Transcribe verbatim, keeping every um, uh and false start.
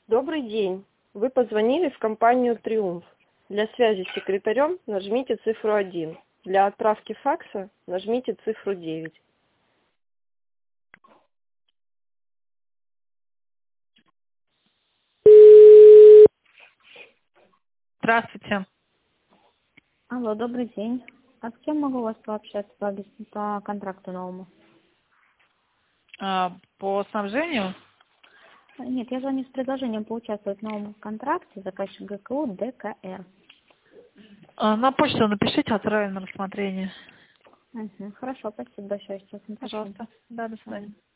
Добрый день. Вы позвонили в компанию «Триумф». Для связи с секретарем нажмите цифру один. Для отправки факса нажмите цифру девять. Здравствуйте. Алло, добрый день. А с кем могу у вас пообщаться по, объяс- по контракту новому? А, По снабжению? А, Нет, я звоню с предложением поучаствовать в новом контракте, заказчик ГКУ ДКР. А, На почту напишите, отправим на рассмотрение. Мгм, хорошо, спасибо большое, сейчас напишу. Пожалуйста. Да, до свидания.